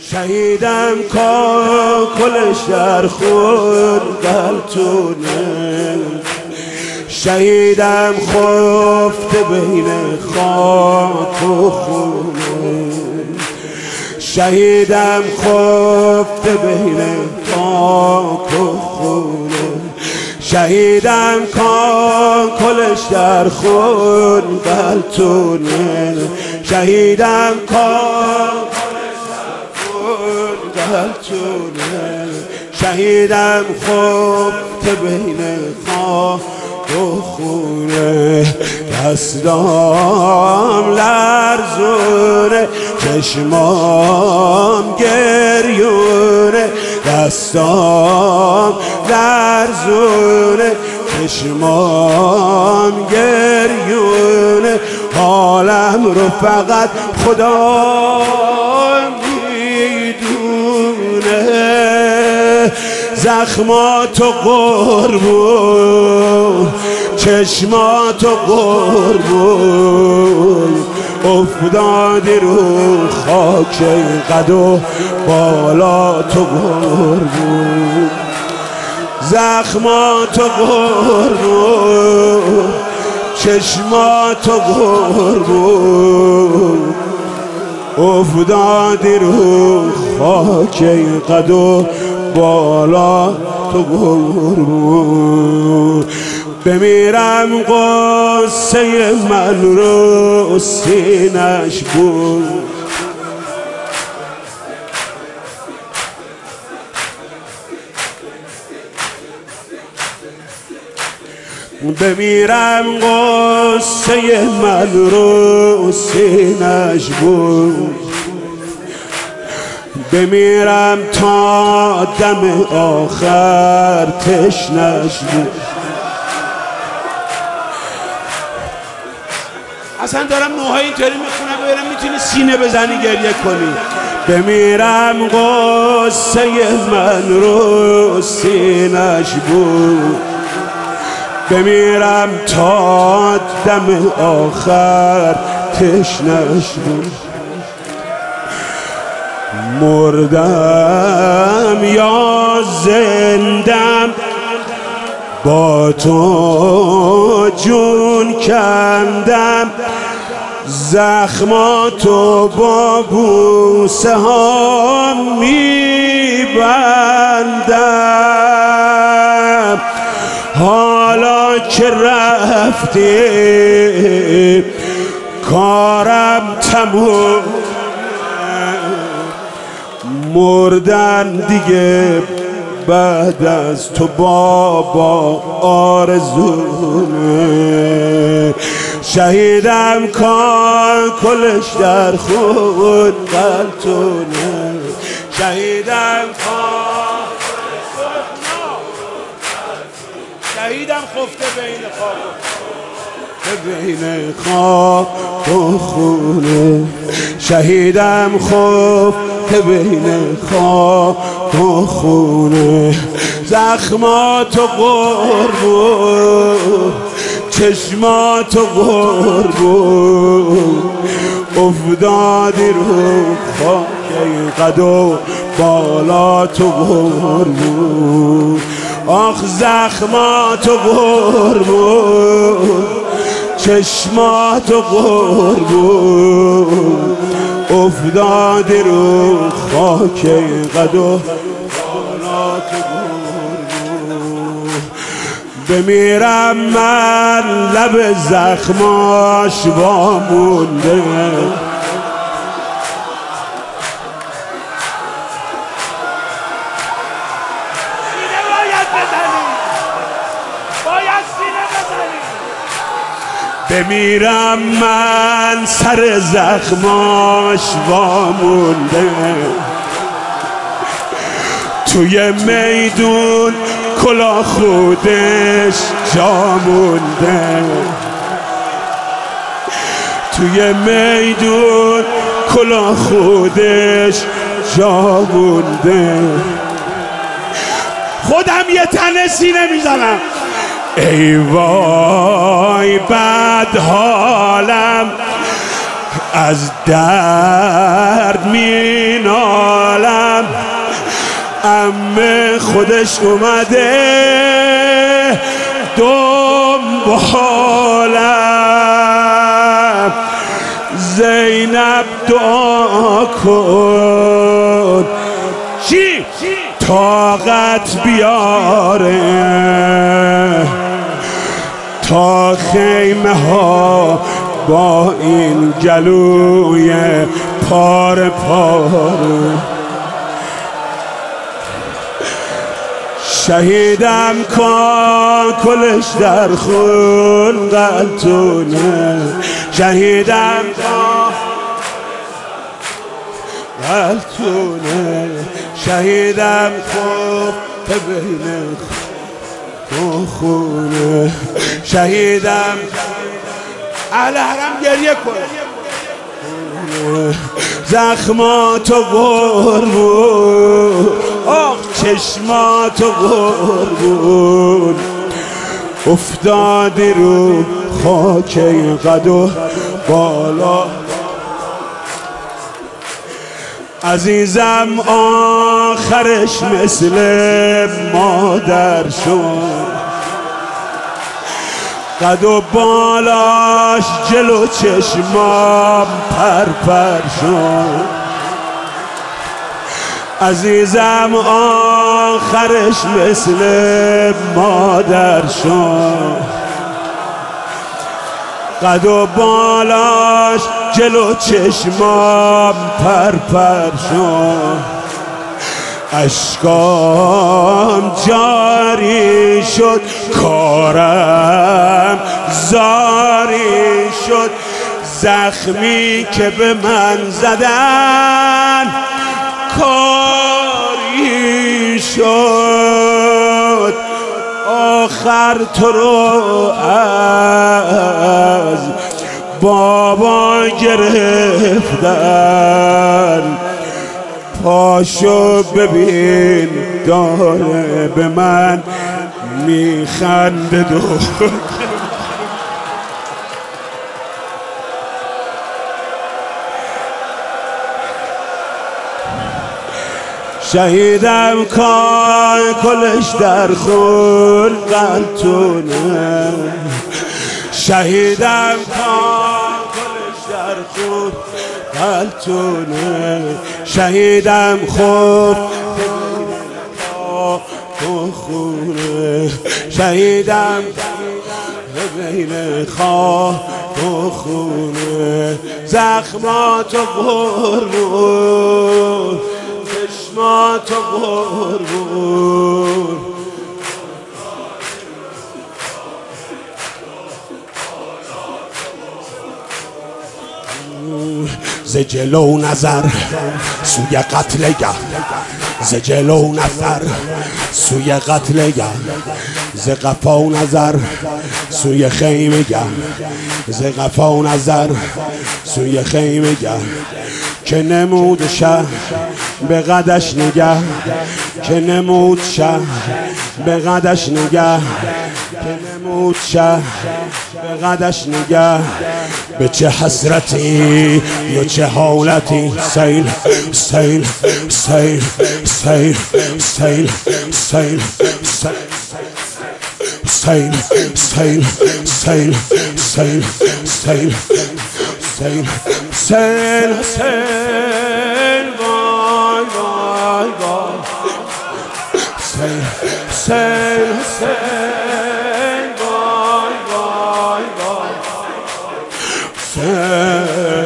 شهیدم کاکلش در خون قلتونه، شهیدم خفته بین خاک و خونه، شهیدم خفته بین خاک و خونه، شهیدم کاکلش در خون قلتونه، شهیدم کاکلش در خون قلتونه، شهیدم خفته بین خاک و خونه، دستام لرزونه چشمام گریونه، دستام لرزونه چشمام گریونه، حالم رو فقط خدا میدونه، زخماتو قربون چشماتو قربون، افتادی رو خاک اینقدر و بالا تو قربون، زخماتو قربون چشماتو قربون، افتادی رو خاک اینقدر و بالا تو قربون، بمیرم قصه من رو سینش بود، بمیرم قصه من رو سینش بود، بمیرم تا دم آخر تشنش بود. اصلا دارم نوهای اینطوری میخونم ببینم میتونی سینه بزنی گریه کنی. بمیرم قصه من رو سینش بود، بمیرم تا دم آخر تشنش بود، مردم یا زندم با تو جون کندم، زخماتو با بوسه ها میبندم، حالا که رفتی کارم تموم، مردن دیگه بعد از تو بابا آرزومه، شهیدم کاکلش در خون قلتونه، شهیدم کاکلش شهیدم خفته بین خاک و خونه، شهیدم خفته بین خاک و خونه، زخماتو قربون چشماتو قربون، افتادی رو خاک اینقدر و بالا تو قربون، آخ زخماتو قربون چشماتو قربون، افتادی رو خاک اینقدر و بالا تو قربون، بمیرم من لب زخماش وامونده، بمیرم من سر زخماش وامونده، توی میدون کلا خودش جا مونده، توی میدون کلا خودش جا مونده، خودم یه تنه سینه میزنم، ای وای بد حالم از درد می نالم، عمه خودش اومده دنبالم، زینب دعا کن چی؟ طاقت بیاره تا خیمه ها با این گلوی پاره پاره. شهیدم کن کلش در خون قلتونه، شهیدم کن قلتونه، شهیدم کن بین خونه، شهیدم اهل حرم گریه کن، زخماتو قربون، آخ چشماتو قربون، افتادی رو خاک قد و بالا. عزیزم آخرش مثل مادر شد، قد و بالاش جلو چشمام پرپر شد. عزیزم آخرش مثل مادر شد، قد و بالاش جلو چشمام پرپر شد. اشکام جاری شد، کارم زاری شد، زخمی که به من زدن کاری شد. آخر تو رو از بابا گرفتن، پاشو ببین داره به من میخنده دو. شهیدم کن کلش در خون قلتونه، شهیدم کن کلش در خون قلتونه، شهیدم خوب تو خونه، شهیدم بین خواه تو خونه، زخماتو قربون، چشماتو قربون. ز جلو نظر سوی قتلگه، ز جلو نظر سوی قتلگه، ز قفا نظر سوی خیمگه، ز قفا نظر سوی خیمگه، که نمود شه به قدش نگه، که نمود شه به قدش نگه، که نمود شه به قدش نگه. به چه حسرتی یا چه حالتی، سیل سیل سیل سیل سیل سیل سیل سیل سیل سیل سیل سیل سیل سیل وای وای وای، سیل سیل سیل وای وای وای، سیل